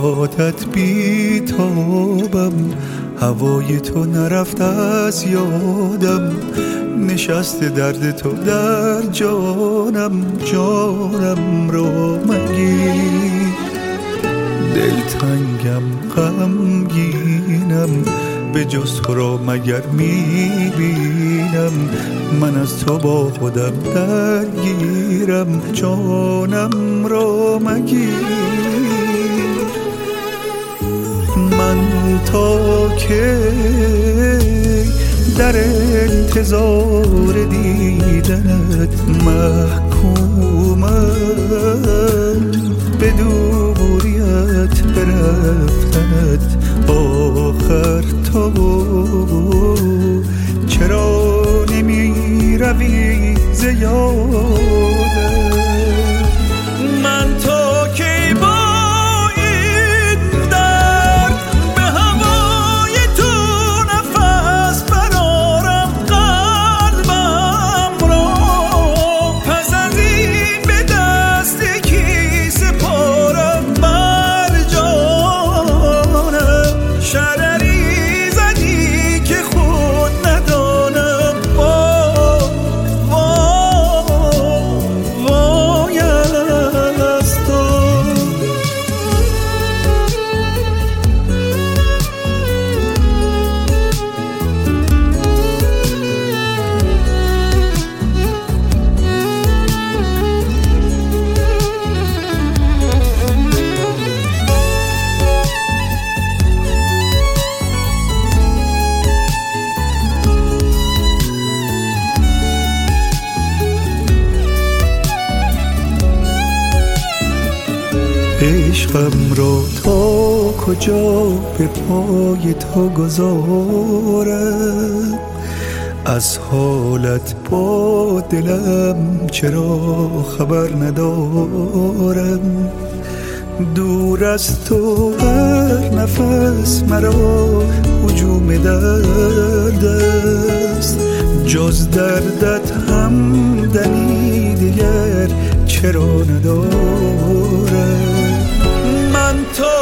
یادت بی تابم، هوای تو نرفت از یادم، نشسته درد تو در جانم، جانم رو مگیر. دلتنگم غمگینم، به جز تو را مگر میبینم، من از تو با خودم درگیرم، جانم را مگیر. من تا که در انتظار دیدنت محکومم، به دوریت برفتنت آخر تو چرا نمی روی ز یادم. من تا کی با این درد به هوای تو نفس برارم قلبم را، پس از این به دست کی سپارم بر جانم. شرری زدی که خود ندانم، وای از تو. عشقم را تا کجا به پای تو گذارم، از حالت با دلم چرا خبر ندارم. دور از تو هر نفس مرا هجوم درد است، جز دردت همدمی دیگر چرا ندارم. من تا